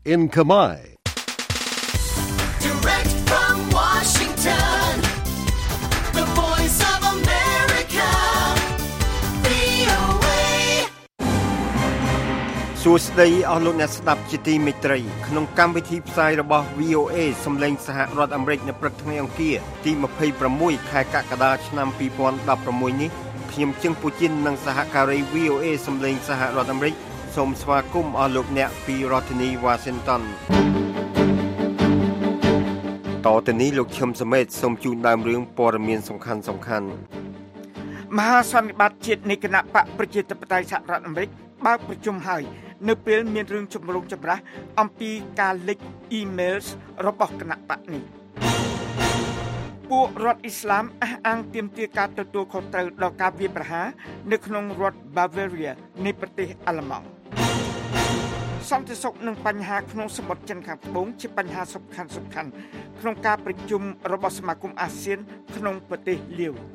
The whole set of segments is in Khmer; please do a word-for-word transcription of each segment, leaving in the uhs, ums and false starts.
in Khmer. Direct from Washington, the voice of America, វី អូ เอសួស្តីអស់លោកអ្នកស្ដាប់ជាទីមេត្រីក្នុងកម្មវិធីផ្សាយរបស់ វី អូ เอ សំឡេងសហរដ្ឋអាមេរិកនៅព្រឹកថ្ងៃអង្គារទីยี่สิบหกខែកក្កដាឆ្នាំยี่สิบสิบหกនេះខ្ញុំជឹងពូជីននិងសហការី វី អូ เอ សំឡេងសហរដ្ឋអាមេរិកសូមស្វាគមន៍អស់លោកអ្នកពីរដ្ឋធានី Washington តទៅនេះលោកឈឹមសមេតសូមជូនដើមរឿងព័ត៌មានសំខាន់សំខាន់មហាសន្និបាតជាតិនៃគណៈបកប្រជាធិបតេយ្យសហរដ្ឋអាមេរិកបើកប្រជុំហើយនៅពេលមានរឿងចម្រូងចម្រាសអំពីការលេច emails របស់គណៈបកនេះពួករដ្ឋអ៊ីស្លាមអះអាងទាមទារការទទួលខុសត្រូវដល់ការវាយប្រហារនៅក្នុងរដ្ឋ Bavaria នៃប្រទេសអាល្លឺម៉ង់សន្តិសុខនិងបញ្ហាក្នុងសមុទ្រចិនខាងត្បូងជាបញ្ហាសំខាន់សំខាន់ក្នុងការប្រជុំរបស់សមាគមអាស៊ានក្នុងប្រទេសលាវ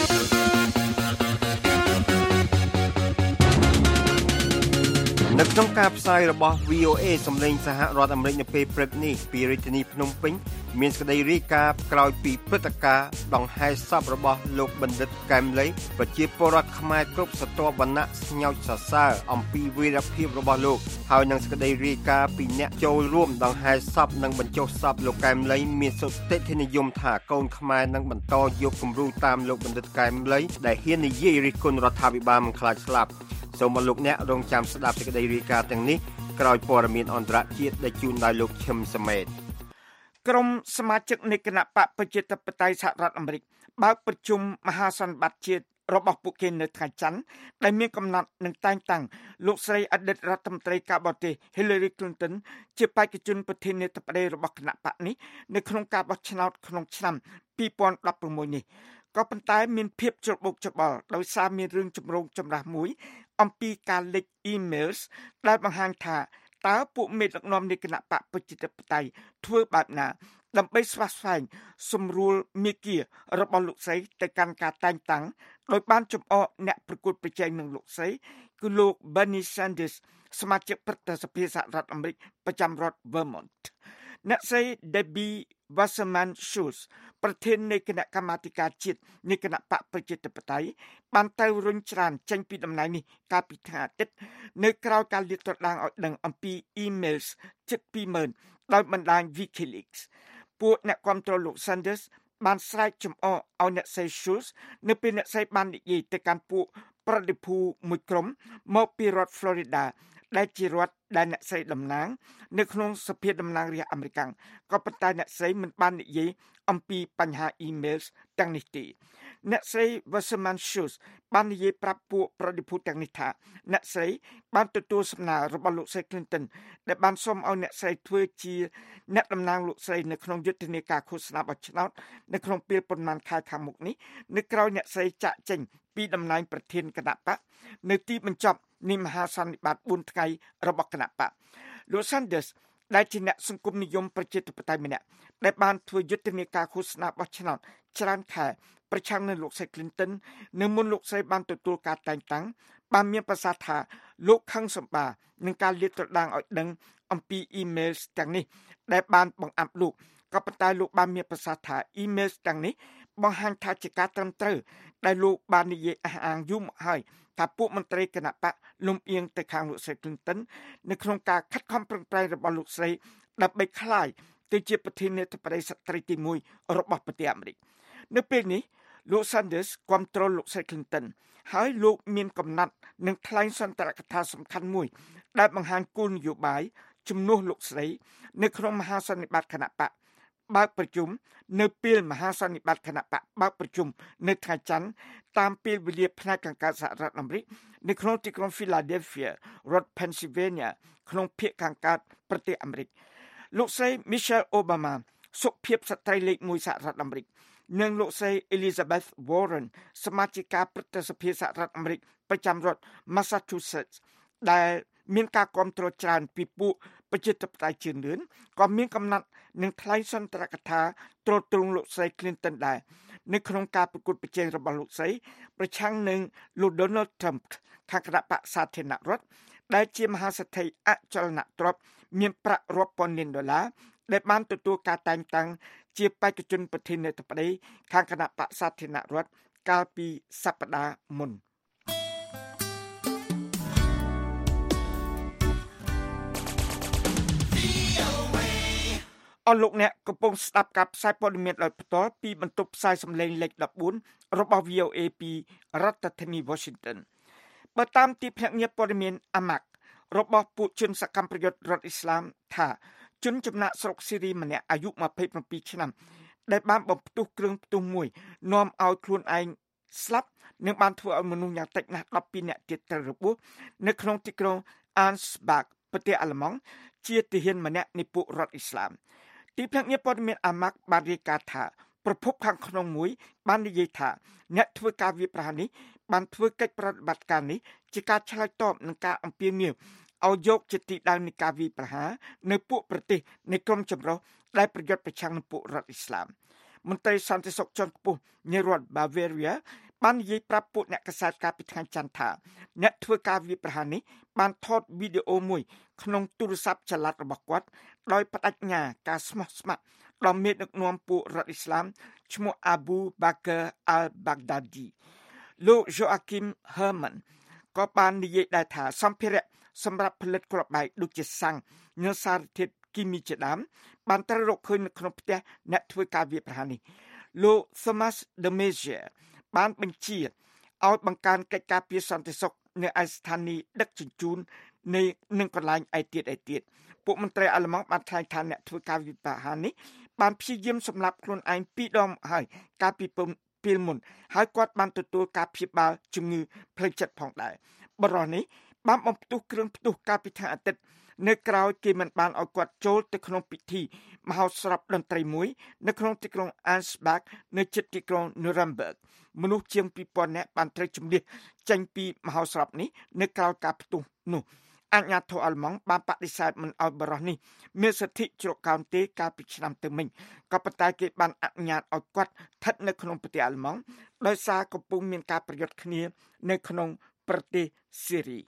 នៅក្នុងការផ្សាយរបស់ វី អូ เอ សំឡេងសហរដ្ឋអាមេរិកនៅពេលព្រឹកនេះពីរាជធានីភ្នំពេញមានសេចក្តីរាយការណ៍ក្រោយពីព្រឹត្តិការណ៍ដង្ហែសពរបស់លោកបណ្ឌិតកែមលីប្រជាពលរដ្ឋខ្មែរគ្រប់ស្រទាប់វណ្ណៈស្ញោចសរសើរអំពីវីរភាពរបស់លោកហើយនឹងសេចក្តីរាយការណ៍ពីអ្នកចូលរួមដង្ហែសពនិងបញ្ចុះសពលោកកែមលីមានសុតិធិនិយមថាកូនខ្មែរនឹងបន្តយកគំរូតាមលោកបណ្ឌិតកែមលីដែលហ៊ាននិយាយរិះគន់រដ្ឋាភិបាលមិនខ្លាចស្លាប់សូមអរលោកអ្នករងចាំស្ដាប់សេចក្តីរាយការណ៍ទាំងនេះក្រោយព័ត៌មានអន្តរជាតិដែលជូនដោយលោកឈឹមសមេតក្រុមសមាជិកនៃគណៈបកប្រជាធិបតេយ្យសហរដ្ឋអាមេរិកបើកប្រជុំមហាសន្និបាតជាតិរបស់ពួកគេនៅថ្ងៃច័ន្ទដែលមានកំណត់នឹងតែងតាំងលោកស្រីអតីតរដ្ឋមន្ត្រីការបរទេស Hillary Clinton ជាបេក្ខជនប្រធានាធិបតីរបស់គណៈបកនេះនៅក្នុងការបោះឆ្នោតក្នុងឆ្នាំยี่สิบสิบหกនេះក៏ប៉ុន្តែមានភាពច្របូកច្របល់ដោយសារមានរឿងចម្រូងចម្រាសមួយអំពីការលេច emails ដែលបង្ហាញថាតើពួកមេដឹកនាំនៃគណៈបកប្រជាធិបតេយ្យធ្វើបែបណាដើម្បីស្វាស្វែងសម្រួលមាគ៌ារបស់លោកស្រីទៅកាន់ការតែងតាំងដោយបានចំអកអ្នកប្រកួតប្រជែងនឹងលោកស្រីគឺលោក Bernie Sanders សមាជិកព្រឹទ្ធសភាសហរដ្ឋអាមេរិកប្រចាំរដ្ឋ Vermont អ្នកស្រី Debbie Wasserman Schultz ប្រធាននៃគណៈកម្មាធិការជាតិនៃគណៈបកប្រជាធិបតេយ្យបានទៅរុញច្រានចេញពីតំណែងនេះកាលពីថ្ងៃអាទិត្យនៅក្រៅការលាតត្រដាងឲ្យដឹងអំពី emails ជិតពីរម៉ឺនដោយបណ្ដាញ WikiLeaks ពួកអ្នកគាំទ្រលោក Sanders បានស្រែកចំអកឲ្យអ្នកស្រី Schultz នៅពេលអ្នកស្រីបាននិយាយទៅកាន់ពួកប្រតិភូមួយក្រុមមកពីរដ្ឋ Florida ដែលជារដ្ឋដែលអ្នកស្រីតំណាងនៅក្នុងសភាតំណាងរាស្ត្រអាមេរិកក៏ប៉ុន្តែអ្នកស្រីមិនបាននិយាយអំពីបញ្ហា emails ទាំងនេះទេអ្នកស្រី Wasserman Schultz បាននិយាយប្រាប់ពួកប្រតិភូទាំងនេះថាអ្នកស្រីបានទទួលសំណើរបស់លោកស្រី Clinton ដែលបានសុំឲ្យអ្នកស្រីធ្វើជាអ្នកតំណាងលោកស្រីនៅក្នុងយុទ្ធនាការឃោសនាបោះឆ្នោតនៅក្នុងពេលប៉ុន្មានខែខាងមុខនេះនៅក្រៅអ្នកស្រីចាក់ចេញពីតំណែងប្រធានគណៈបកនៅទីបញ្ចប់នៃមហាសន្និបាតបួនថ្ងៃរបស់គណៈបកលោក Sanders ដែលជាអ្នកសង្គមនិយមប្រជាធិបតេយ្យម្នាក់ដែលបានធ្វើយុទ្ធនាការឃោសនាបោះឆ្នោតច្រើនខែប្រឆាំងនឹងលោកស្រី Clinton នៅមុនលោកស្រីបានទទួលការតែងតាំងបានមានប្រសាសន៍ថាលោកខឹងសម្បានឹងការលាតត្រដាងឲ្យដឹងអំពី emails ទាំងនេះដែលបានបង្អាប់លោកក៏ប៉ុន្តែលោកបានមានប្រសាសន៍ថា emails ទាំងនេះបង្ហាញថាជាការត្រឹមត្រូវដែលលោកបាននិយាយអះអាងយូរមកហើយថាពួកមន្ត្រីគណៈបកលំអៀងទៅខាងលោកស្រី Clinton នៅក្នុងការខិតខំប្រឹងប្រែងរបស់លោកស្រីដើម្បីក្លាយទៅជាប្រធានាធិបតីស្ត្រីទីមួយរបស់ប្រទេសអាមេរិកនៅពេលនេះលោក Sanders គាំទ្រលោកស្រី Clinton ហើយលោកមានកំណត់នឹងថ្លែងសន្ទរកថាសំខាន់មួយដែលបង្ហាញគោលនយោបាយជំនួសលោកស្រីនៅក្នុងមហាសន្និបាតគណៈបកបើកប្រជុំនៅពេលមហាសន្និបាតគណៈបកបើកប្រជុំនៅថ្ងៃច័ន្ទតាមពេលវេលាផ្នែកខាងកើតសហរដ្ឋអាមេរិកនៅក្នុងទីក្រុង Philadelphia រដ្ឋ Pennsylvania ក្នុងភាគខាងកើតប្រទេសអាមេរិកលោកស្រី Michelle Obama សុភាពស្ត្រីលេខមួយសហរដ្ឋអាមេរិកនិងលោកស្រី Elizabeth Warren សមាជិកាព្រឹទ្ធសភាសហរដ្ឋអាមេរិកប្រចាំរដ្ឋ Massachusetts ដែលមានការគាំទ្រច្រើនពីពួកប្រជាធិបតេយ្យជឿនលឿនក៏មានកំណត់នឹងថ្លែងសន្ទរកថាទ្រទ្រង់លោកស្រី Clinton ដែរនៅក្នុងការប្រកួតប្រជែងរបស់លោកស្រីប្រឆាំងនឹងលោក Donald Trump ខាងគណៈបក្សសាធារណរដ្ឋដែលជាមហាសេដ្ឋីអចលនទ្រព្យមានប្រាក់រាប់ពាន់លានដុល្លារដែលបានទទួលការតែងតាំងជាបេក្ខជនប្រធានាធិបតីខាងគណៈបក្សសាធារណរដ្ឋកាលពីសប្តាហ៍មុនអស់លោកអ្នកកំពុងស្ដាប់ការផ្សាយព័ត៌មានដោយផ្ទាល់ពីបន្ទប់ផ្សាយសំឡេងលេខដប់បួនរបស់ វី អូ អេ ពីរដ្ឋធានី Washington បើតាមទីភ្នាក់ងារព័ត៌មានអាម៉ាក់របស់ពួកជនសកម្មប្រយុទ្ធរដ្ឋអ៊ីស្លាមថាជនចំណាក់ស្រុកស៊ីរីម្នាក់អាយុยี่สิบเจ็ดឆ្នាំដែលបានបំផ្ទុះគ្រឿងផ្ទុះមួយនាំឲ្យខ្លួនឯងស្លាប់និងបានធ្វើឲ្យមនុស្សយ៉ាងតិចណាស់ដប់ពីរនាក់ទៀតត្រូវរបួសនៅក្នុងទីក្រុង Ansbach ប្រទេសអាល្លឺម៉ង់ជាទាហានម្នាក់នៃពួករដ្ឋអ៊ីស្លាមទីភ្នាក់ងារព័ត៌មានអាម៉ាក់បានរាយការណ៍ថាប្រភពខាងក្នុងមួយបាននិយាយថាអ្នកធ្វើការវាយប្រហារនេះបានធ្វើកិច្ចប្រតិបត្តិការនេះជាការឆ្លើយតបនឹងការអំពាវនាវឲ្យយកជាទីដៅនៃការវាយប្រហារនៅពួកប្រទេសនៃក្រុមចម្រុះដែលប្រយុទ្ធប្រឆាំងនឹងពួករដ្ឋអ៊ីស្លាមមន្ត្រីសន្តិសុខជាន់ខ្ពស់នៃរដ្ឋ Bavaria បាននិយាយប្រាប់ពួកអ្នកកាសែតកាលពីថ្ងៃច័ន្ទថាអ្នកធ្វើការវាយប្រហារនេះបានថតវីដេអូមួយក្នុងទូរស័ព្ទចល័តរបស់គាត់ដោយបដិញ្ញាការស្មោះស្ម័គ្រដល់មេដឹកនាំពួករដ្ឋអ៊ីស្លាមឈ្មោះ Abu Bakr al-Baghdadi លោក Joachim Herman ក៏បាននិយាយដែរថាសម្ភារៈសម្រាប់ផលិតគ្រាប់បែកដូចជាសាំងនិងសារធាតុគីមីជាដើមបានត្រូវរកឃើញនៅក្នុងផ្ទះអ្នកធ្វើការវាយប្រហារនេះលោក Thomas de Maizière បានបញ្ជាឲ្យបង្កើនកិច្ចការពារសន្តិសុខនៅឯស្ថានីយ៍ដឹកជញ្ជូននៃនឹងកន្លែងឯទៀតឯទៀតពួកមន្ត្រីអាល្លឺម៉ង់បានថ្លែងថាអ្នកធ្វើការវាយប្រហារនេះបានព្យាយាមសម្លាប់ខ្លួនឯងពីរដងហើយកាលពីពេលមុនហើយគាត់បានទទួលការព្យាបាលជំងឺផ្លូវចិត្តផងដែរបរិសុទ្ធនេះបានបំផ្ទុះគ្រឿងផ្ទុះកាលពីថ្ងៃអាទិត្យនៅក្រៅគេមិនបានឲ្យគាត់ចូលទៅក្នុងពិធីមហោស្រពតន្ត្រីមួយនៅក្នុងទីក្រុង Ansbach នៅជិតទីក្រុង Nuremberg មនុស្សជាងពីរពាន់នាក់បានត្រូវជម្លៀសចេញពីមហោស្រពនេះនៅក្រៅការផ្ទុះនោះអាជ្ញាធរអាល្លឺម៉ង់បានបដិសេធមិនឲ្យបរិសុទ្ធនេះមានសិទ្ធិជ្រកកោនទេកាលពីឆ្នាំទៅមិញក៏ប៉ុន្តែគេបានអនុញ្ញាតឲ្យគាត់ស្ថិតនៅក្នុងប្រទេសអាល្លឺម៉ង់ដោយសារកំពុងមានការប្រយុទ្ធគ្នានៅក្នុងប្រទេសស៊ីរី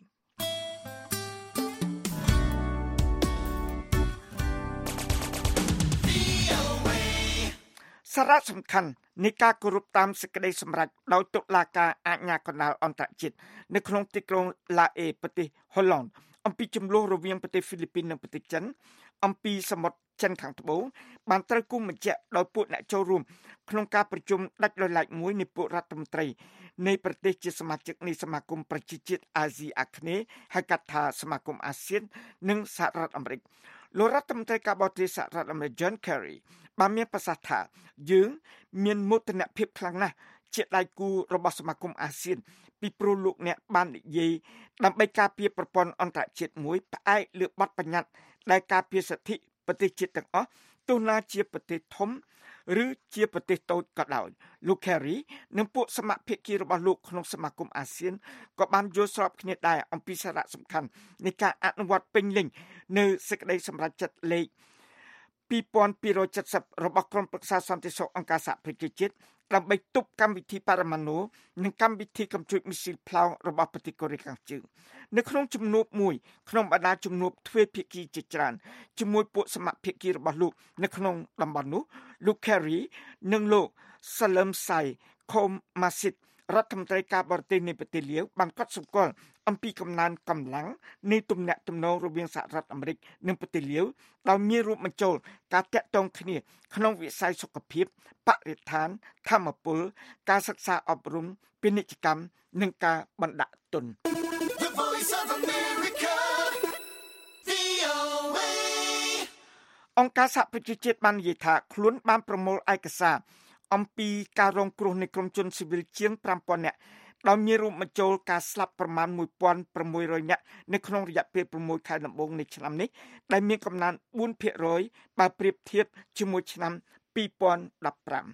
សារៈសំខាន់នៃការគោរពតាមសេចក្តីសម្រេចដោយតុលាការអាជ្ញាកណ្ដាលអន្តរជាតិនៅក្នុងទីក្រុងឡាអេប្រទេសហូឡង់អំពីចំនួនរវាងប្រទេសហ្វីលីពីននិងប្រទេសចិនអំពីសមុទ្រចិនខាងត្បូងបានត្រូវគុំបញ្ជាក់ដោយពួកអ្នកចូលរួមក្នុងការប្រជុំដាច់ដោយឡែកមួយនៃពួករដ្ឋមន្ត្រីនៃប្រទេសជាសមាជិកនៃសមាគមប្រជាជាតិអាស៊ីអាគ្នេយ៍ហៅកាត់ថាសមាគមអាស៊ាននិងសហរដ្ឋអាមេរិកលោករដ្ឋមន្ត្រីការបរទេសសហរដ្ឋអាមេរិក John Kerry បានមានប្រសាសន៍ថាយើងមានមោទនភាពខ្លាំងណាស់ជាដៃគូរបស់សមាគមអាស៊ានពីព្រោះលោកអ្នកបាននិយាយដើម្បីការពារប្រព័ន្ធអន្តរជាតិមួយផ្អែកលើបទបញ្ញត្តិដែលការពារសិទ្ធិប្រទេសជាតិទាំងអស់ទោះណាជាប្រទេសធំឬជាប្រទេសតូចក៏ដោយលោក Kerry និងពួកសមាភាគីរបស់លោកក្នុងសមាគមអាស៊ានក៏បានយល់ស្របគ្នាដែរអំពីសារៈសំខាន់នៃការអនុវត្តពេញលេញនៅសេចក្តីសម្រេចចិត្តលេខពីរពាន់ពីររយเจ็ดสิบរបស់ក្រុមប្រឹក្សាសន្តិសុខអង្គការសហប្រជាជាតិដើម្បីទប់កម្មវិធីបរមាណូនិងកម្មវិធីកំជួចមីស៊ីលផ្លោងរបស់ប្រទេសកូរ៉េខាងជើងនៅក្នុងជំនួបមួយក្នុងបណ្ដាជំនួបទ្វេភាគីជាច្រើនជាមួយពួកសមាភាគីរបស់លោកនៅក្នុងតំបន់នោះលោក Kerry និងលោក Salam Say Khomasit រដ្ឋមន្ត្រីការបរទេសនៃប្រទេសលាវបានកត់សម្គាល់អំពីកំណើនកម្លាំងនៃទំនាក់ទំនងរវាងសហរដ្ឋអាមេរិកនិងប្រទេសលាវដោយមានរួមបញ្ចូលការតាក់ទងគ្នាក្នុងវិស័យសុខភាពបរិស្ថានធម្មពលការសិក្សាអប់រំពាណិជ្ជកម្មនិងការបណ្ដាក់ទុន The Voice of America វី អូ អេអង្គការសហប្រជាជាតិបាននិយាយថាខ្លួនបានប្រមូលឯកសារអំពីការរងគ្រោះនៃក្រុមជនស៊ីវិលជាងប្រាំពាន់នាក់ដោយមានរួមបញ្ចូលការស្លាប់ប្រមាណមួយពាន់ប្រាំមួយរយនាក់នៅក្នុងរយៈពេលប្រាំមួយខែដំបូងនៃឆ្នាំនេះដែលមានកំណើនបួនភាគរយបើប្រៀបធៀបជាមួយឆ្នាំពីរពាន់ដប់ប្រាំ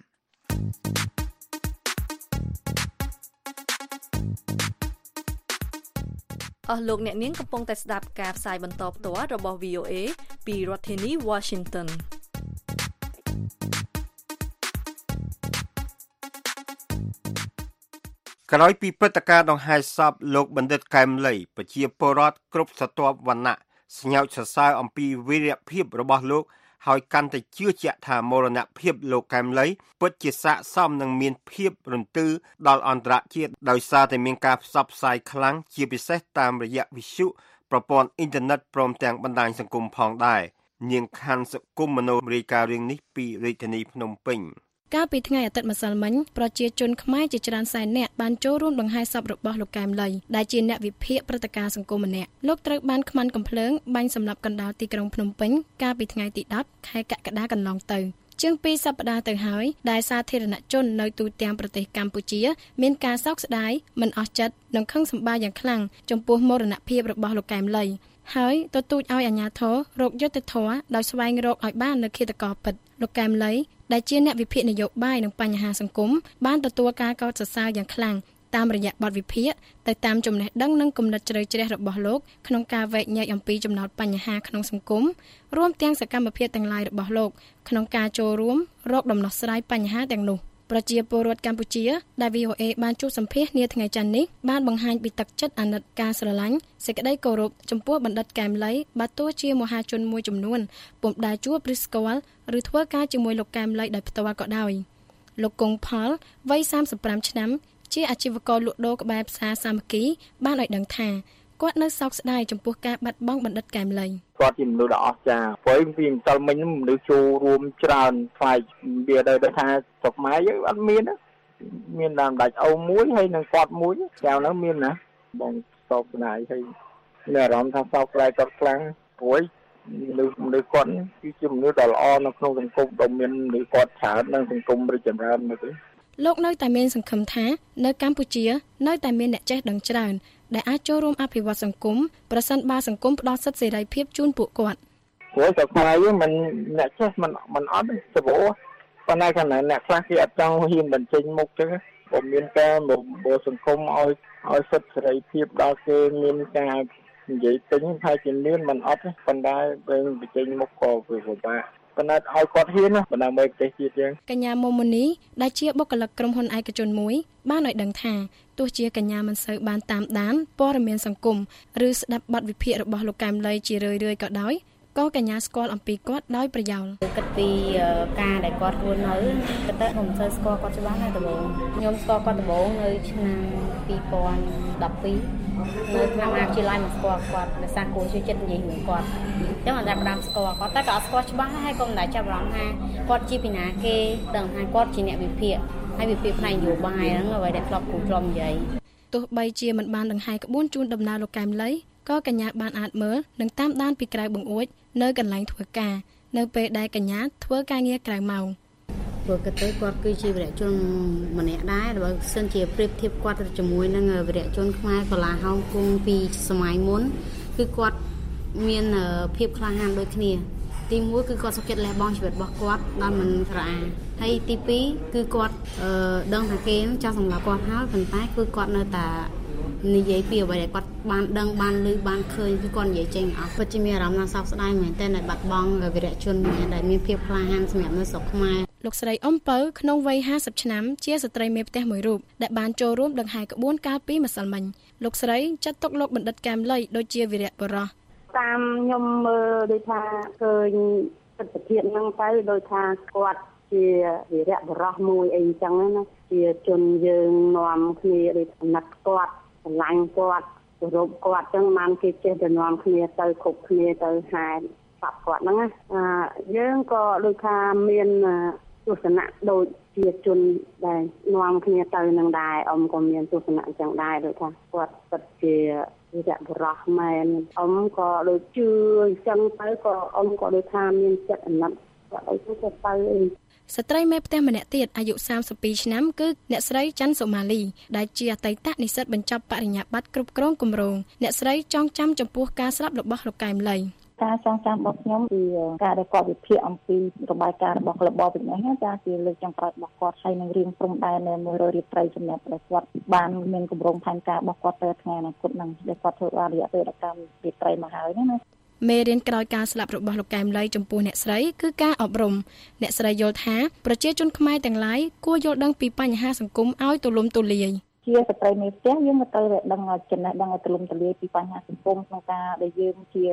អស់លោកអ្នកនាងកំពុងតែស្ដាប់ការផ្សាយបន្តផ្ទាល់របស់ វី អូ អេ ពីរដ្ឋធានី Washington ក្រោយពីព្រឹត្តិការណ៍ដង្ហែសពលោកបណ្ឌិតកែមលីប្រជាពលរដ្ឋគ្រប់ស្រទាប់វណ្ណៈស្ញោចសរសើរអំពីវីរភាពរបស់លោកហើយកាន់តែជឿជាក់ថាមរណភាពលោកកែមលីពិតជាស័ក្តិសមនឹងមានភាពរន្ទឺដល់អន្តរជាតិដោយសារតែមានការផ្សព្វផ្សាយខ្លាំងជាពិសេសតាមរយៈវិទ្យុប្រព័ន្ធអ៊ីនធឺណិតព្រមទាំងបណ្ដាញសង្គមផងដែរនាងខាន់សុគមមនោរាយការណ៍រឿងនេះពីរាជធានីភ្នំពេញកាលពីថ្ងៃអាទិត្យម្សិលមិញប្រជាជនខ្មែរជាច្រើនសែននាក់បានចូលរួមដង្ហែសពរបស់លោកកែមលីដែលជាអ្នកវិភាគព្រឹត្តិការណ៍សង្គមម្នាក់លោកត្រូវបានខ្មាន់កំភ្លើងបាញ់សម្លាប់កណ្ដាលទីក្រុងភ្នំពេញកាលពីថ្ងៃទីដប់ខែកក្កដាកន្លងទៅជាងពីរសប្តាហ៍ទៅហើយដែលសាធារណជននៅទូទាំងប្រទេសកម្ពុជាមានការសោកស្ដាយមិនអស់ចិត្តនិងខឹងសម្បារយ៉ាងខ្លាំងចំពោះមរណភាពរបស់លោកកែមលីហើយទទូចឲ្យអាជ្ញាធររកយុត្តិធម៌ដោយស្វែងរកឲ្យបាននូវឃាតករពិតលោកកែមលីដែលជាអ្នកវិភាគនយោបាយនិងបញ្ហាសង្គមបានទទួលការកោតសរសើរយ៉ាងខ្លាំងតាមរយៈបទវិភាគទៅតាមចំណេះដឹងនិងគំនិតជ្រៅជ្រះរបស់លោកក្នុងការវែកញែកអំពីចំណោទបញ្ហាក្នុងសង្គមរួមទាំងសកម្មភាពទាំងឡាយរបស់លោកក្នុងការចូលរួមរកដំណោះស្រាយបញ្ហាទាំងនោះប្រជាពលរដ្ឋកម្ពុជាដែល វី អូ អេ បានជួបសម្ភាសនាថ្ងៃច័ន្ទនេះបានបង្ហាញពីទឹកចិត្តអាណិតការស្រឡាញ់សេចក្តីគោរពចំពោះបណ្ឌិតកែមលីបើទោះជាមហាជនមួយចំនួនពុំដែលជួបឬស្គាល់ឬធ្វើការជាមួយលោកកែមលីដោយផ្ទាល់ក៏ដោយលោកគង់ផលវ័យសាមសិបប្រាំឆ្នាំជាអាជីវករលក់ដូរក្បែរផ្សារសាមគ្គីបានឲ្យដឹងថាគាត់នៅសោកស្ដាយចំពោះការបាត់បង់បណ្ឌិតកែមលីគាត់ជាមនុស្សដ៏អស្ចារ្យព្រោះពីម្សិលមិញមនុស្សចូលរួមច្រើនផ្នែកវាដោយថាស្រុកខ្មែរយើងអត់មានមានតាមដាច់អូមួយហើយនឹងគាត់មួយចៅហ្នឹងមានណាបងសោកស្ដាយហើយមានអារម្មណ៍ថាសោកស្ដាយគាត់ខ្លាំងព្រោះមនុស្សមនុស្សគាត់គឺជាមនុស្សដ៏ល្អនៅក្នុងសង្គមដ៏មានមនុស្សគាត់ច្រើននិងសង្គមរីកចម្រើនមកទេលោកនៅតែមានសង្ឃឹមថានៅកម្ពុជានៅតែមានអ្នកចេះដឹងច្រើនដែលអាចចូលរួមអភិវឌ្ឍសង្គមប្រសិនបើសង្គមផ្ដល់សិទ្ធិសេរីភាពជូនពួកគាត់ព្រោះតែខ្មែរយើងមិនអ្នកចេះមិនមិនអត់ទេព្រោះប៉ុន្តែខណៈអ្នកខ្លះគេអត់ចង់ហ៊ានបញ្ចេញមុខចឹងបើមានការបើសង្គមឲ្យឲ្យសិទ្ធិសេរីភាពដល់គេមានការនិយាយពេញថាជាមានមិនអត់ទេប៉ុន្តែពេលបញ្ចេញមុខក៏វាពិបាកប៉ុន្តែឲ្យគាត់ហ៊ានណាបណ្ដាមើលប្រទេសជាតិយើងកញ្ញាមុំមុនីដែលជាបុគ្គលិកក្រុមហ៊ុនឯកជនមួយបានឲ្យដឹងថាទោះជាកញ្ញាមិនសូវបានតាមដានព័ត៌មានសង្គមឬស្ដាប់បទវិភាគរបស់លោកកែមលីជារឿយៗក៏ដោយក៏កញ្ញាស្គាល់អំពីគាត់ដោយប្រយោលគិតពីការដែលគាត់រស់នៅគិតទៅខ្ញុំមិនសូវស្គាល់គាត់ច្បាស់ណាដំបូងខ្ញុំស្គាល់គាត់ដំបូងនៅឆ្នាំពីរពាន់ដប់ពីរនៅថ្នាក់មហាវិទ្យាល័យមកស្គាល់គាត់ដោយសារគូជួយចិត្តនិយាយនឹងគាត់អញ្ចឹងអត់ដែលផ្ដាំស្គាល់គាត់តែក៏អត់ស្គាល់ច្បាស់ហើយក៏មិនដែលចាប់អារម្មណ៍ថាគាត់ជាពីណាគេដឹងថាគាត់ជាអ្នកវិភាគហើយវិភាគផ្នែកនយោបាយហ្នឹងអ្វីដែលធ្លាប់គ្រូធ្លាប់និយាយទោះបីជាមិនបានដង្ហែក្បួនជូនដំណើរលោកកែមលីក៏កញ្ញាបានអាចមើលនិងតាមដានពីក្រៅបង្អួចនៅកន្លែងធ្វើការនៅពេលដែលកញ្ញាធ្វើការងារក្រៅម៉ោងព្រោះគាត់ទៅគាត់គឺជាវីរៈជនម្នាក់ដែរបើសិនជាប្រៀបធៀបគាត់ទៅជាមួយនឹងវីរៈជនខ្លួមកលាហោមគង់ពីសម័យមុនគឺគាត់មានភាពក្លាហានដូចគ្នាទីមួយគឺគាត់សុខចិត្តលះបង់ជីវិតរបស់គាត់ដល់មិនស្រអាហើយទីពីរគឺគាត់ដឹងថាគេចង់សម្លាប់គាត់ហើយប៉ុន្តែគឺគាត់នៅតែនិយាយពីអ្វីដែលគាត់បានដឹងបានឮបានឃើញគឺគាត់និយាយចេញអស់ពិតជាមានអារម្មណ៍ថាសោកស្ដាយមែនទែនដែលបាត់បង់វីរៈជនម្នាក់ដែលមានភាពក្លាហានសម្រាប់នៅស្រុកខ្មែរលោកស្រីអ៊ំពៅក្នុងវ័យห้าสิบឆ្នាំជាស្ត្រីមេផ្ទះមួយរូបដែលបានចូលរួមដង្ហែក្បួនកាលពីម្សិលមិញលោកស្រីចាត់ទុកលោកបណ្ឌិតកែមលីដូចជាវីរៈបុរសតាមខ្ញុំមើលដូចថាឃើញទស្សនវិជ្ជាហ្នឹងទៅដូចថាគាត់ជាវីរៈបុរសមួយអីចឹងណាជាជនយើងនាំគ្នាដូចអាណិតគាត់ស្រឡាញ់គាត់គោរពគាត់ចឹងបានគេចេះតែនាំគ្នាទៅគ្រប់គ្នាទៅហែសពគាត់ហ្នឹងណាយើងក៏ដូចថាមានទស្សនៈដូចជាជនដែលនាំគ្នាទៅនឹងដែរអ៊ំក៏មានទស្សនៈចឹងដែរដូចថាគាត់ពិតជាវីរៈបុរសមែនអ៊ំក៏ដូចជឿអញ្ចឹងទៅក៏អ៊ំក៏ដូចថាមានចិត្តអាណិតគាត់អីទៅទៅអីស្ត្រីមេផ្ទះម្នាក់ទៀតអាយុសាមសិបពីរឆ្នាំគឺអ្នកស្រីច័ន្ទសុមាលីដែលជាអតីតនិស្សិតបញ្ចប់បរិញ្ញាបត្រគ្រប់គ្រងគម្រោងអ្នកស្រីចងចាំចំពោះការស្លាប់របស់លោកកែមលីការចងចាំរបស់ខ្ញុំគឺការដែលគាត់វិភាគអំពីរបាយការណ៍របស់ក្លឹបបបិនេះចាជាលើកចុងក្រោយរបស់គាត់ហើយនឹងរឿងព្រំដែននៅមួយរយរៀបត្រីសម្រាប់ដែលគាត់បានមានគម្រោងផែនការរបស់គាត់ទៅថ្ងៃអនាគតនឹងដែលគាត់ធ្វើបានរយៈពេលកម្មរៀបត្រីមកហើយណាមេរៀនក្រោយការស្លាប់របស់លោកកែមលីចំពោះអ្នកស្រីគឺការអប់រំអ្នកស្រីយល់ថាប្រជាជនខ្មែរទាំងឡាយគួរយល់ដឹងពីបញ្ហាសង្គមឲ្យទូលំទូលាយជាស្ត្រីមេផ្ទះយើងក៏ត្រូវតែដឹងចំណេះដឹងឲ្យទូលំទូលាយពីបញ្ហាសង្គមក្នុងការដែលយើងជា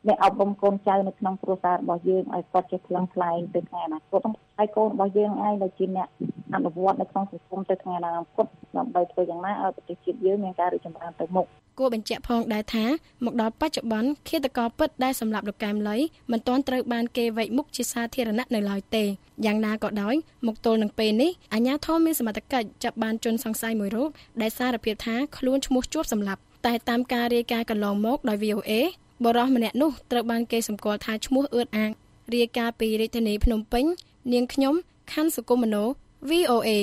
អ្នកអប់រំកូនចៅនៅក្នុងគ្រួសាររបស់យើងឲ្យគាត់ចេះថ្លឹងថ្លែងទៅថ្ងៃអនាគតហើយកូនរបស់យើងឯងដែលជាអ្នកអនុវត្តនៅក្នុងសង្គមទៅថ្ងៃអនាគតដើម្បីធ្វើយ៉ាងណាឲ្យប្រទេសជាតិយើងមានការរីកចម្រើនទៅមុខគួរបញ្ជាក់ផងដែរថាមកដល់បច្ចុប្បន្នឃាតករពិតដែលសម្លាប់លោកកែមលីមិនទាន់ត្រូវបានគេវែកមុខជាសាធារណៈនៅឡើយទេយ៉ាងណាក៏ដោយមកទល់នឹងពេលនេះអាជ្ញាធរមានសមត្ថកិច្ចចាប់បានជនសង្ស័យមួយរូបដែលសារភាពថាខ្លួនឈ្មោះជួបសម្លាប់តែតាមការរាយការណ៍កន្លងមកដោយ វី អូ เอ បរិសម្នាក់នោះត្រូវបានគេសម្គាល់ថាឈ្មោះអឿតអាងរាយការណ៍ពីរាជធានីភ្នំពេញនាងខ្ញុំខាន់សុគមនោ វី អូ เอ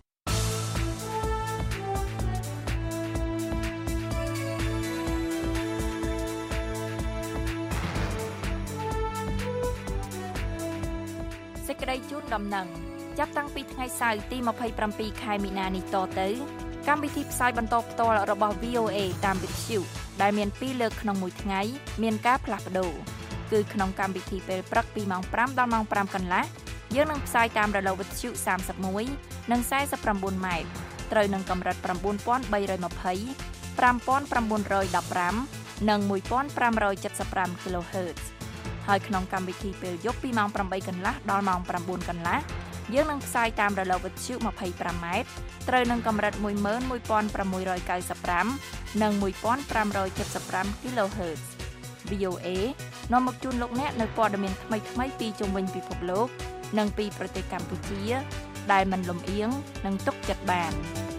សេចក្តីជូនដំណឹងចាប់តាំងពីថ្ងៃសៅរ៍ទីម្ភៃប្រាំពីរខែមីនានេះតទៅកម្មវិធីផ្សាយបន្តផ្ទាល់របស់ វី អូ เอ តាមវិទ្យុដែលមានពីរលើកក្នុងមួយថ្ងៃមានការផ្លាស់ប្ដូរគឺក្នុងកម្មវិធីពេលព្រឹកពីម៉ោងប្រាំដល់ម៉ោងប្រាំកន្លះយើងនឹងផ្សាយតាមរលកវិទ្យុសាមសិបមួយនិងសែសិបប្រាំបួនម៉ែត្រត្រូវនឹងកម្រិត៩បី២០ ៥៩១៥ និង១៥៧៥ kHz ហើយក្នុងកម្មវិធីពេលយប់ពីម៉ោងប្រាំបីកន្លះដល់ម៉ោងប្រាំបួនកន្លះយើងនឹងផ្សាយតាមរលកវិទ្យុម្ភៃប្រាំម៉ែត្រត្រូវនឹងកម្រិតមួយម៉ឺនមួយពាន់ប្រាំមួយរយកៅសិបប្រាំ និងមួយពាន់ប្រាំរយសិបប្រាំ kHz វី អូ เอ នាំមកជូនលោកអ្នកនៅព័ត៌មានថ្មីៗពីជុំវិញពិភពលោកនិងពីប្រទេសកម្ពុជាដែលមិនលំអៀងនិងទុកចិត្តបាន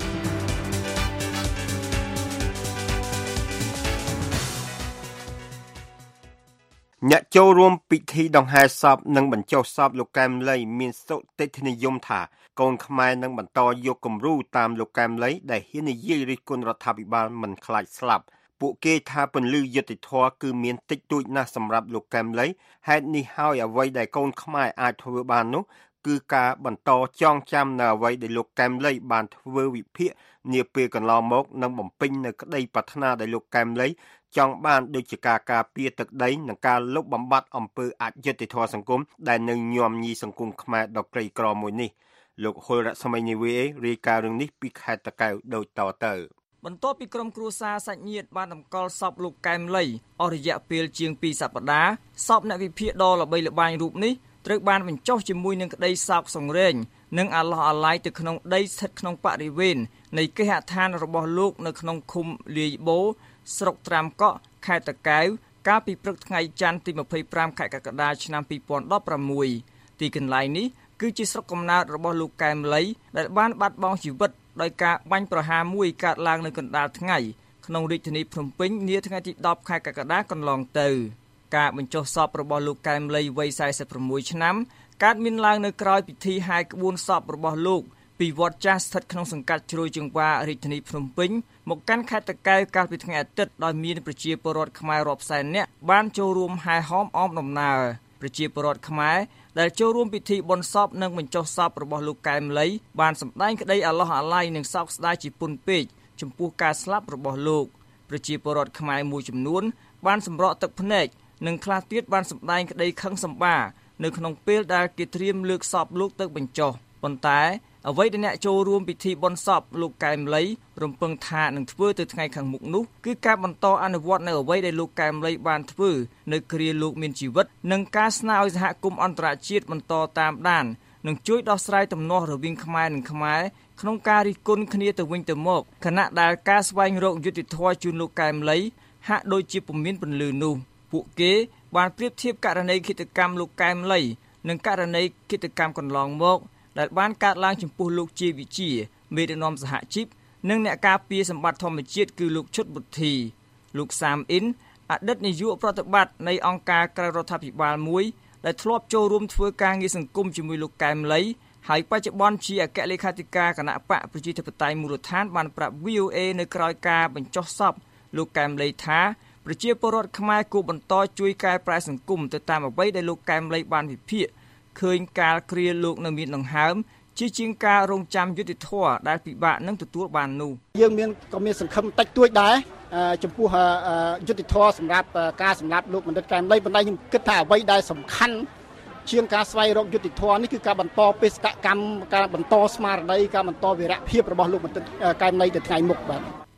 អ្នកចូលរួមពិធីដង្ហែសពនិងបញ្ចុះសពលោកកែមលីមានសុតិធនិយមថាកូនខ្មែរនឹងបន្តយកគំរូតាមលោកកែមលីដែលហ៊ាននិយាយរិះគន់រដ្ឋាភិបាលមិនខ្លាចស្លាប់ពួកគេថាពន្លឺយុត្តិធម៌គឺមានតិចតួចណាស់សម្រាប់លោកកែមលីហេតុនេះហើយអ្វីដែលកូនខ្មែរអាចធ្វើបាននោះគឺការបន្តចងចាំនៅអ្វីដែលលោកកែមលីបានធ្វើវិភាគនាពេលកន្លងមកនិងបំពេញនៅក្តីប្រាថ្នាដែលលោកកែមលីចង់បានដូចជាការការពារទឹកដីនិងការលុបបំបាត់អំពើអយុត្តិធម៌សង្គមដែលនៅញោមញីសង្គមខ្មែរដ៏ក្រីក្រមួយនេះលោកហុលរស្មីនីវីរាយការណ៍រឿងនេះពីខេត្តតាកែវដូចតទៅបន្ទាប់ពីក្រុមគ្រួសារសាច់ញាតិបានតម្កល់សពលោកកែមលីអស់រយៈពេលជាងពីរសប្តាហ៍សពអ្នកវិភាគដ៏ល្បីល្បាញរូបនេះត្រូវបានបញ្ចុះជាមួយនឹងក្តីសោកសង្រេងនិងអាឡោះអាល័យទៅក្នុងដីស្ថិតក្នុងបរិវេណនៃគេហដ្ឋានរបស់លោកនៅក្នុងឃុំលាយបូស្រុកត្រាំកក់ខេត្តតាកែវកាលពីព្រឹកថ្ងៃច័ន្ទទីម្ភៃប្រាំខែកក្កដាឆ្នាំពីរពាន់ដប់ប្រាំមួយទីកន្លែងនេះគឺជាស្រុកកំណើតរបស់លោកកែមលីដែលបានបាត់បង់ជីវិតដោយការបាញ់ប្រហារមួយកើតឡើងនៅកណ្ដាលថ្ងៃក្នុងរាជធានីភ្នំពេញនាថ្ងៃទីដប់ខែកក្កដាកន្លងទៅការបញ្ចុះសពរបស់លោកកែមលីវ័យសែសិបប្រាំមួយឆ្នាំកើតមានឡើងនៅក្រៅពិធីហែក្បួនសពរបស់លោកពីវត្តចាស់ស្ថិតក្នុងសង្កាត់ជ្រោយចង្វាររាជធានីភ្នំពេញមកកាន់ខេត្តតាកែវកាលពីថ្ងៃអាទិត្យដោយមានប្រជាពលរដ្ឋខ្មែររាប់សែននាក់បានចូលរួមហែហោមអមដំណើរប្រជាពលរដ្ឋខ្មែរដែលចូលរួមពិធីបុណ្យសពនិងបញ្ចុះសពរបស់លោកកែមលីបានសម្ដែងក្តីអាឡោះអាល័យនិងសោកស្ដាយជាពន់ពេកចំពោះការស្លាប់របស់លោកប្រជាពលរដ្ឋខ្មែរមួយចំនួនបានសម្រក់ទឹកភ្នែកនិងខ្លះទៀតបានសម្ដែងក្តីខឹងសម្បារនៅក្នុងពេលដែលគេត្រៀមលើកសពលោកទៅបញ្ចុះប៉ុន្តែអ្វីដែលអ្នកចូលរួមពិធីបុណ្យសពលោកកែមលីរំពឹងថានឹងធ្វើទៅថ្ងៃខាងមុខនោះគឺការបន្តអនុវត្តនៅអ្វីដែលលោកកែមលីបានធ្វើនៅគ្រាលោកមានជីវិតនិងការស្នើឲ្យសហគមន៍អន្តរជាតិបន្តតាមដាននិងជួយដោះស្រាយទំនាស់រវាងខ្មែរនិងខ្មែរក្នុងការរិះគន់គ្នាទៅវិញទៅមកខណៈដែលការស្វែងរកយុត្តិធម៌ជូនលោកកែមលីហាក់ដូចជាពុំមានពន្លឺនោះពួកគេបានប្រៀបធៀបករណីឃាតកម្មលោកកែមលីនិងករណីឃាតកម្មកន្លងមកដែលបានកើតឡើងចំពោះលោកជាវិជាមេដឹកនាំសហជីពនិងអ្នកការពារសម្បត្តិធម្មជាតិគឺលោកឈុតបុទ្ធីលោកសាមអ៊ីនអតីតនាយកប្រតិបត្តិនៃអង្គការក្រៅរដ្ឋាភិបាលមួយដែលធ្លាប់ចូលរួមធ្វើការងារសង្គមជាមួយលោកកែមលីហើយបច្ចុប្បន្នជាអគ្គលេខាធិការគណៈបកប្រជាធិបតេយ្យមូលដ្ឋានបានប្រាប់ វី អូ เอ នៅក្រៅការបញ្ចុះសពលោកកែមលីថាប្រជាពលរដ្ឋខ្មែរគួរបន្តជួយកែប្រែសង្គមទៅតាមអ្វីដែលលោកកែមលីបានវិភាគឃើញកាលគ្រាលោកនៅមានដង្ហើមជាជាងការរងចាំយុត្តិធម៌ដែលពិបាកនឹងទទួលបាននោះយើងមានក៏មានសង្ឃឹមតិចតួចដែរចំពោះយុត្តិធម៌សម្រាប់ការសម្លាប់លោកបណ្ឌិតកែមលីប៉ុន្តែខ្ញុំគិតថាអ្វីដែលសំខាន់ជាងការស្វែងរកយុត្តិធម៌នេះគឺការបន្តបេសកកម្មការបន្តស្មារតីការបន្តវីរភាពរបស់លោកបណ្ឌិតកែមលីទៅថ្ងៃមុខបាទ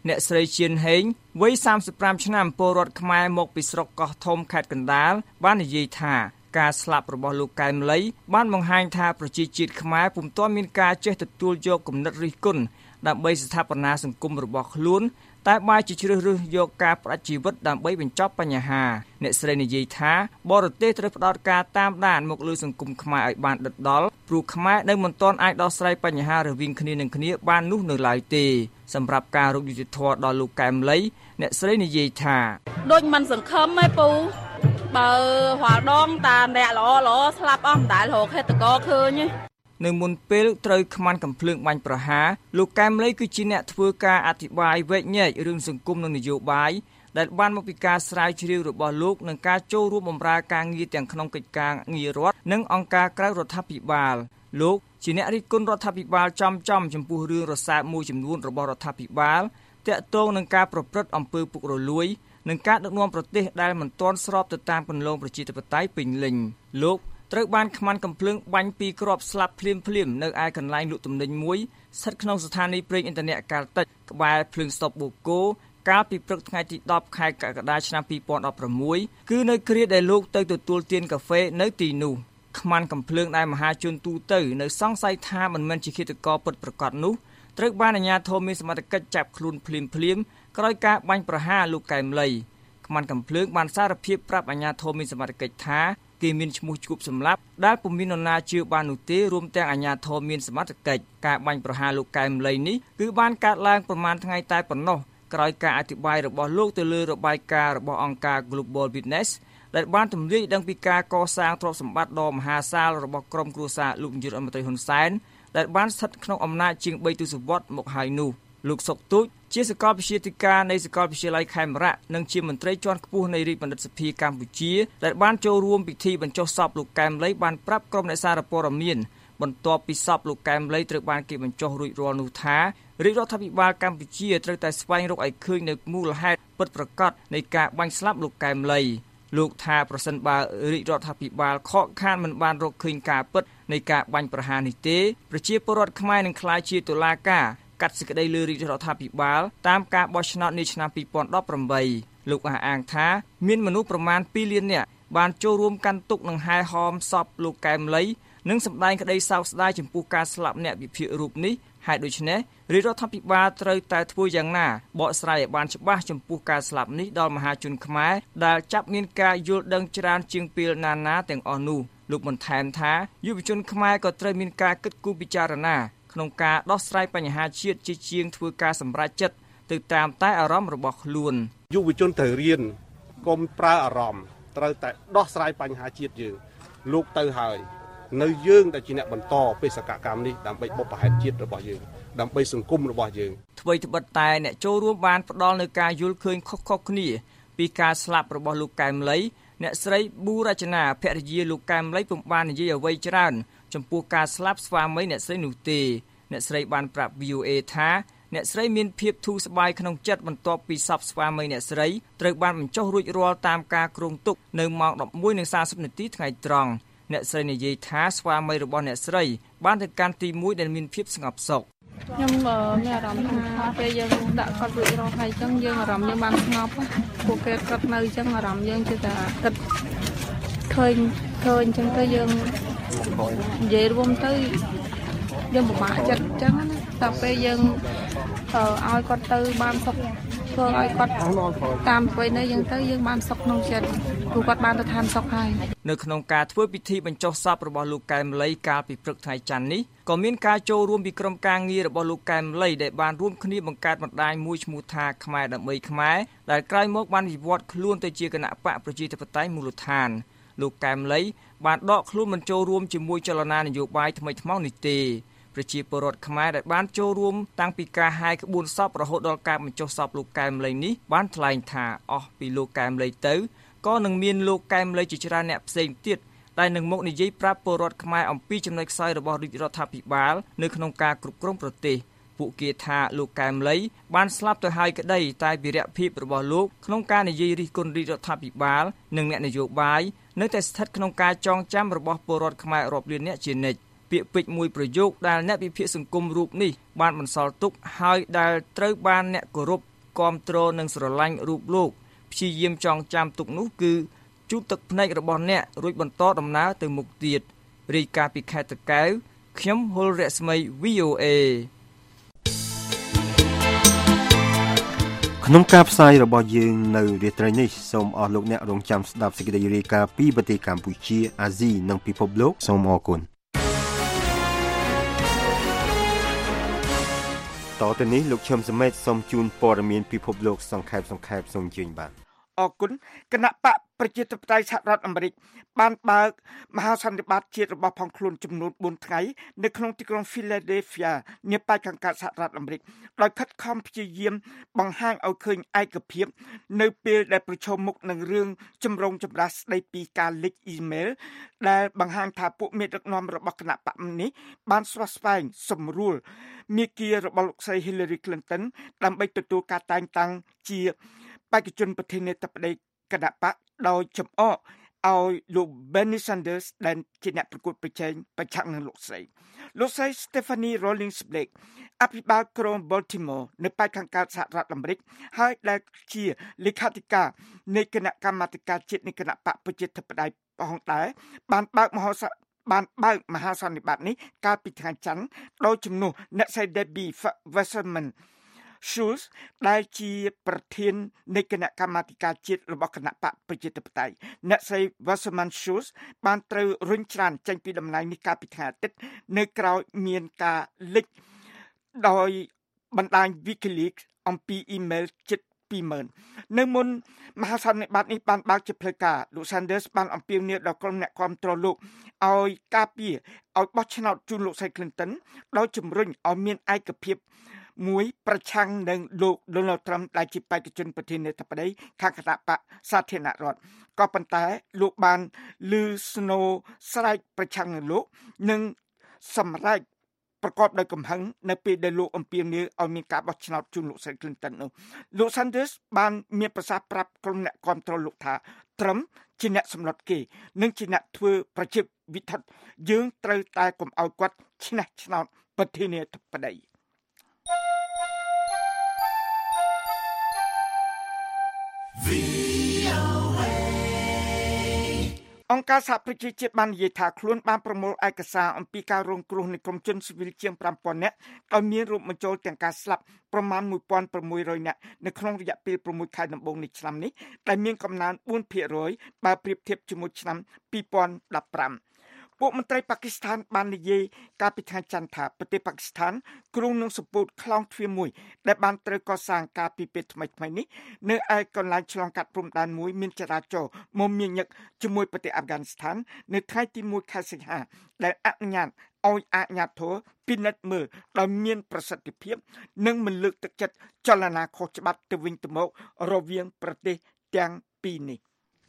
អ្នកស្រីជៀនហេងវ័យសាមសិបប្រាំឆ្នាំពលរដ្ឋខ្មែរមកពីស្រុកកោះធំខេត្តកណ្ដាលបាននិយាយថាការស្លាប់របស់លោកកែមលីបានបង្ហាញថាប្រជាជាតិខ្មែរពុំទាន់មានការចេះទទួលយកគំនិតរិះគន់ដើម្បីស្ថាបនាសង្គមរបស់ខ្លួនតែបែរជាជ្រើសរើសយកការផ្ដាច់ជីវិតដើម្បីបញ្ចប់បញ្ហាអ្នកស្រីនិយាយថាបរទេសត្រូវផ្ដោតការតាមដានមកលើសង្គមខ្មែរឲ្យបានដិតដល់ព្រោះខ្មែរនៅមិនទាន់អាចដោះស្រាយបញ្ហារវាងគ្នានឹងគ្នាបាននោះនៅឡើយទេសម្រាប់ការរកយុត្តិធម៌ដល់លោកកែមលីអ្នកស្រីនិយាយថាដូចមិនសង្ឃឹមទេពូបើរាល់ដងតាអ្នកល្អល្អស្លាប់អស់មិនដែលរកហេតុកឃើញទេនៅមុនពេលត្រូវខ្មាន់កំភ្លើងបាញ់ប្រហារលោកកែមលីគឺជាអ្នកធ្វើការអធិប្បាយវែកញែករឿងសង្គមនិងនយោបាយដែលបានមកពីការស្រាវជ្រាវរបស់លោកនិងការចូលរួមបម្រើការងារទាំងក្នុងកិច្ចការងាររដ្ឋនិងអង្គការក្រៅរដ្ឋាភិបាលលោកជាអ្នករិះគន់រដ្ឋាភិបាលចំចំចំពោះរឿងរសើបមួយចំនួនរបស់រដ្ឋាភិបាលទាក់ទងនឹងការប្រព្រឹត្តអំពើពុករលួយនិងការដឹកនាំប្រទេសដែលមិនទាន់ស្របទៅតាមគន្លងប្រជាធិបតេយ្យពេញលេញលោកត្រូវបានខ្មាន់កំភ្លើងបាញ់ពីគ្រាប់ស្លាប់ភ្លាមភ្លាមនៅឯកន្លែងលក់ទំនិញមួយស្ថិតក្នុងស្ថានីយ៍ប្រេងឥន្ធនៈកាល់តិចក្បែរភ្លើងស្តុបបូកូកាលពីព្រឹកថ្ងៃទីដប់ខែកក្កដាឆ្នាំពីរពាន់ដប់ប្រាំមួយគឺនៅគ្រាដែលលោកទៅទទួលទានកាហ្វេនៅទីនោះខ្មាន់កំភ្លើងដែលមហាជនទូទៅនៅសង្ស័យថាមិនមែនជាឃាតករពិតប្រាកដនោះត្រូវបានអាជ្ញាធរមានសមត្ថកិច្ចចាប់ខ្លួនភ្លាមភ្លាមក្រោយការបាញ់ប្រហារលោកកែមលីខ្មាន់កំភ្លើងបានសារភាពប្រាប់អាជ្ញាធរមានសមត្ថកិច្ចថាគេមានឈ្មោះជួបសម្លាប់ដែលពុំមាននរណាជឿបាននោះទេរួមទាំងអាជ្ញាធរមានសមត្ថកិច្ចការបាញ់ប្រហារលោកកែមលីនេះគឺបានកើតឡើងប្រមាណថ្ងៃតែប៉ុណ្ណោះក្រោយការអធិប្បាយរបស់លោកទៅលើរបាយការណ៍របស់អង្គការ Global Witness ដែលបានទម្លាយដឹងពីការកសាងទ្រព្យសម្បត្តិដ៏មហាសាលរបស់ក្រុមគ្រួសារលោកនាយករដ្ឋមន្ត្រីហ៊ុនសែនដែលបានស្ថិតក្នុងអំណាចជាងបីទសវត្សរ៍មកហើយនោះលោកសុកទូចជាសាកលវិទ្យាធិការនៃសាកលវិទ្យាល័យខេមរៈនិងជាមន្ត្រីជាន់ខ្ពស់នៃរាជបណ្ឌិតសភាកម្ពុជាដែលបានចូលរួមពិធីបញ្ចុះសពលោកកែមលីបានប្រាប់ក្រុមអ្នកសារព័ត៌មានបន្ទាប់ពីសពលោកកែមលីត្រូវបានគេបញ្ចុះរួចរាល់នោះថារាជរដ្ឋាភិបាលកម្ពុជាត្រូវតែស្វែងរកឲ្យឃើញនៅមូលហេតុពិតប្រាកដនៃការបាញ់ស្លាប់លោកកែមលីលោកថាប្រសិនបើរាជរដ្ឋាភិបាលខកខានមិនបានរកឃើញការពិតនៃការបាញ់ប្រហារនេះទេប្រជាពលរដ្ឋខ្មែរនឹងក្លាយជាតុលាការកាត់សេចក្តីលើរាជរដ្ឋាភិបាលតាមការបោះឆ្នោតនាឆ្នាំពីរពាន់ដប់ប្រាំបីលោកអះអាងថាមានមនុស្សប្រមាណពីរលាននាក់បានចូលរួមកាន់ទុក្ខនិងហែហោមសពលោកកែមលីនិងសម្ដែងក្តីសោកស្ដាយចំពោះការស្លាប់អ្នកវិភាគរូបនេះហើយដូច្នេះរាជរដ្ឋាភិបាលត្រូវតែធ្វើយ៉ាងណាបកស្រាយឲ្យបានច្បាស់ចំពោះការស្លាប់នេះដល់មហាជនខ្មែរដែលចាប់មានការយល់ដឹងច្រើនជាងពេលណាណាទាំងអស់នោះលោកបន្ថែមថាយុវជនខ្មែរក៏ត្រូវមានការគិតគូរពិចារណាក្នុងការដោះស្រាយបញ្ហាជាតិជាជាងធ្វើការសម្រេចចិត្តទៅតាមតែអារម្មណ៍របស់ខ្លួនយុវជនត្រូវរៀនកុំប្រើអារម្មណ៍ត្រូវតែដោះស្រាយបញ្ហាជាតិយើងលោកទៅហើយនៅយើងដែលជាអ្នកបន្តបេសកកម្មនេះដើម្បីបុព្វហេតុជាតិរបស់យើងដើម្បីសង្គមរបស់យើងអ្វីត្បិតតែអ្នកចូលរួមបានផ្ដល់នូវការយល់ឃើញខុសៗគ្នាពីការស្លាប់របស់លោកកែមលីអ្នកស្រីប៊ូរចនាភរិយាលោកកែមលីពុំបាននិយាយអ្វីច្រើនចំពោះការស្លាប់ស្វាមីអ្នកស្រីនោះទេអ្នកស្រីបានប្រាប់ វី អូ អេ ថាអ្នកស្រីមានភាពធូរស្បើយក្នុងចិត្តបន្ទាប់ពីសពស្វាមីអ្នកស្រីត្រូវបានបញ្ចុះរួចរាល់តាមការគ្រោងទុកនៅម៉ោងដប់មួយនិងសាសិបនាទីថ្ងៃត្រង់អ្នកស្រីនិយាយថាស្វាមីរបស់អ្នកស្រីបានទៅកាន់ទីមួយដែលមានភាពស្ងប់សុខខ្ញុំមានអារម្មណ៍ថាពេលយើងដាក់គាត់រួចរាល់ហើយអញ្ចឹងយើងអារម្មណ៍យើងបានស្ងប់ពួកគេគាត់នៅអញ្ចឹងអារម្មណ៍យើងគឺថាគិតឃើញឃើញអញ្ចឹងទៅយើងនិយាយរួមទៅយើងពិបាកចិត្តអញ្ចឹងណាតែពេលយើងឲ្យគាត់ទៅបានសុខធ្វើឲ្យគាត់តាមអ្វីនេះយើងទៅយើងបានសុខក្នុងចិត្តព្រោះគាត់បានទៅឋានសុខហើយនៅក្នុងការធ្វើពិធីបញ្ចុះសពរបស់លោកកែមលីកាលពីព្រឹកថ្ងៃច័ន្ទនេះក៏មានការចូលរួមពីក្រុមការងាររបស់លោកកែមលីដែលបានរួមគ្នាបង្កើតបណ្ដាញមួយឈ្មោះថាខ្មែរដើម្បីខ្មែរដែលក្រោយមកបានវិវត្តខ្លួនទៅជាគណៈបកប្រជាធិបតេយ្យមូលដ្ឋានលោកកែមលីបានដកខ្លួនមិនចូលរួមជាមួយចលនានយោបាយថ្មីថ្មោងនេះទេប្រជាពលរដ្ឋខ្មែរដែលបានចូលរួមតាំងពីការហាយក្បួនសពរហូតដល់ការបញ្ចុះសពលោកកែមលីនេះបានថ្លែងថាអស់ពីលោកកែមលីទៅក៏នឹងមានលោកកែមលីជាច្រើនអ្នកផ្សេងទៀតដែលនឹងមកនិយាយប្រាប់ពលរដ្ឋខ្មែរអំពីចំណុចខ្សោយរបស់រាជរដ្ឋាភិបាលនៅក្នុងការគ្រប់គ្រងប្រទេសពួកគេថាលោកកែមលីបានស្លាប់ទៅហើយក្តីតែវីរភាពរបស់លោកក្នុងការនិយាយរិះគន់រាជរដ្ឋាភិបាលនិងអ្នកនយោបាយនៅតែស្ថិតក្នុងការចងចាំរបស់ពលរដ្ឋខ្មែររាប់លានអ្នកជានិច្ចពាក្យពេចន៍មួយប្រយោគដែលអ្នកវិភាគសង្គមរូបនេះបានបន្សល់ទុកហើយដែលត្រូវបានអ្នកគោរពគាំទ្រនិងស្រឡាញ់រូបលោកព្យាយាមចងចាំទុកនោះគឺជូតទឹកភ្នែករបស់អ្នករួចបន្តដំណើរទៅមុខទៀតរាយការណ៍ពីខេត្តតាកែវខ្ញុំហុលរស្មី វី អូ เอក្នុងការផ្សាយរបស់យើងនៅរាត្រីនេះសូមអរលោកអ្នករងចាំស្ដាប់សេចក្តីរាយការណ៍ពីប្រទេសកម្ពុជាអាស៊ីនិងពិភពលោកសូមអរគុណតទៅនេះលោកឈឹមសមេតសូមជូនព័ត៌មានពិភពលោកសង្ខេបសង្ខេបសូមជឿនបាទអរគុណគណៈបកប្រជាធិបតេយ្យសហរដ្ឋអាមេរិកបានបើកមហាសន្និបាតជាតិរបស់ផងខ្លួនចំនួនបួនថ្ងៃនៅក្នុងទីក្រុង Philadelphia នាប៉ែកខាងកើតសហរដ្ឋអាមេរិកដោយខិតខំព្យាយាមបង្ហាញឲ្យឃើញឯកភាពនៅពេលដែលប្រឈមមុខនឹងរឿងចម្រូងចម្រាសស្ដីពីការលេចអ៊ីមែលដែលបង្ហាញថាពួកមេដឹកនាំរបស់គណៈបកនេះបានស្វះស្វែងសម្រួលមាគ៌ារបស់លោកស្រី Hillary Clinton ដើម្បីទទួលការតែងតាំងជាបេក្ខជនប្រធានាធិបតីគណៈបកដោយចំអកឲ្យលោក Bernie Sanders ដែលជាអ្នកប្រកួតប្រជែងប្រឆាំងនឹងលោកស្រីលោកស្រី Stephanie Rawlings Blake អភិបាលក្រុង Baltimore នៅប៉ែកខាងកើតសហរដ្ឋអាមេរិកហើយដែលជាលេខាធិការនៃគណៈកម្មាធិការជាតិនៃគណៈបកប្រជាធិបតេយ្យផងដែរបានបើកមហោស្រពបានបើកមហាសន្និបាតនេះកាលពីថ្ងៃច័ន្ទដោយជំនួសអ្នកស្រី Debbie Wasserman Schultz ដែលជាប្រធាននៃគណៈកម្មាធិការជាតិរបស់គណៈបកប្រជាធិបតេយ្យអ្នកស្រី Wasserman Schultz បានត្រូវរុញច្រានចេញពីតំណែងនេះកាលពីថ្ងៃអាទិត្យនៅក្រោយមានការលេចដោយបណ្ដាញ WikiLeaks អំពីអ៊ីមែលជិតពីរម៉ឺននៅមុនមហាសន្និបាតនេះបានបើកជាផ្លូវការលោក Sanders បានអំពាវនាវដល់ក្រុមអ្នកគាំទ្រលោកឲ្យការពារឲ្យបោះឆ្នោតជូនលោកស្រី Clinton ដោយជំរុញឲ្យមានឯកភាពមួយប្រឆាំងនឹងលោក Donald Trump ដែលជាបេក្ខជនប្រធានាធិបតីខាងគណៈបកសាធារណរដ្ឋក៏ប៉ុន្តែលោកបានឮស្នូរស្រែកប្រឆាំងនឹងលោកនិងសម្រេចប្រកបដោយកំហឹងនៅពេលដែលលោកអំពាវនាវឲ្យមានការបោះឆ្នោតជូនលោកស្រី Clinton នោះលោក Sanders បានមានប្រសាសន៍ប្រាប់ក្រុមអ្នកគាំទ្រលោកថា Trump ជាអ្នកសម្លុតគេនិងជាអ្នកធ្វើប្រជាវិធិយើងត្រូវតែកុំឲ្យគាត់ឈ្នះឆ្នោតប្រធានាធិបតីអង្គការសហប្រជាជាតិបាននិយាយថាខ្លួនបានប្រមូលឯកសារអំពីការរងគ្រោះនៃក្រុមជនស៊ីវិលជាង ប្រាំពាន់ នាក់ដោយមានរួមបញ្ចូលទាំងការស្លាប់ប្រមាណ មួយពាន់ប្រាំមួយរយ នាក់នៅក្នុងរយៈពេល6ខែដំបូងនៃឆ្នាំនេះដែលមានកំណើន បួនភាគរយ បើប្រៀបធៀបជាមួយឆ្នាំពីរពាន់ដប់ប្រាំពួកមន្ត្រីប៉ាគីស្ថានបាននិយាយកាលពីថ្ងៃច័ន្ទថាប្រទេសប៉ាគីស្ថានគ្រោងនឹងសម្ពោធខ្លោងទ្វារមួយដែលបានត្រូវកសាងកាលពីពេលថ្មីៗនេះនៅឯកន្លែងឆ្លងកាត់ព្រំដែនមួយមានចរាចរណ៍មមាញឹកជាមួយប្រទេសអាហ្វហ្គានីស្ថាននៅថ្ងៃទីមួយខែសីហាដែលអនុញ្ញាតឲ្យអាជ្ញាធរពិនិត្យមើលដោយមានប្រសិទ្ធភាពនិងមិនលើកទឹកចិត្តចលនាខុសច្បាប់ទៅវិញទៅមករវាងប្រទេសទាំងពីរនេះ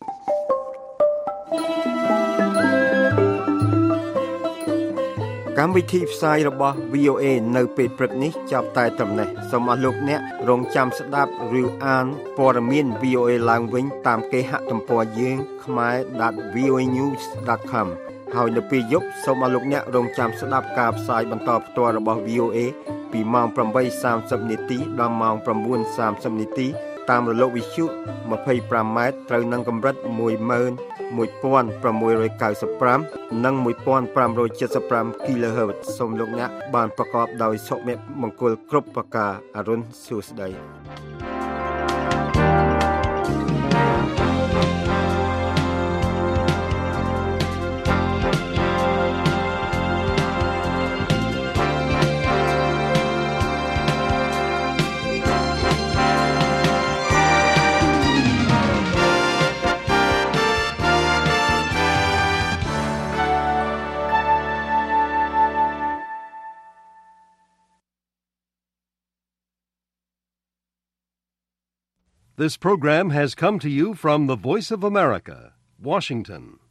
កម្មវិធីផ្សាយរបស់ វី អូ เอ នៅពេលព្រឹកនេះចាប់តែត្រឹមនេះសូមអរលោកអ្នករងចាំស្ដាប់ឬអានព័ត៌មាន វី អូ เอ ឡើងវិញតាមគេហទំព័រយើង ខ្មែរ ដត វី អូ เอ ញូស ដត com ហើយនៅពេលយប់សូមអរលោកអ្នករងចាំស្ដាប់ការផ្សាយបន្តផ្ទាល់របស់ វី អូ เอ ពីម៉ោង ប្រាំបីសាមសិប នាទីដល់ម៉ោង ប្រាំបួនសាមសិប នាទីតាមរលកវិទ្យុ ម្ភៃប្រាំ ម៉ែត្រត្រូវនឹងកម្រិត មួយម៉ឺនមួយពាន់ប្រាំមួយរយកៅសិបប្រាំ និង មួយពាន់ប្រាំរយចិតសិបប្រាំ គីឡូហឺត សូមលោកអ្នកបានប្រកបដោយសុភមង្គលគ្រប់ប្រការអរុនសួស្តី This program has come to you from the Voice of America, Washington.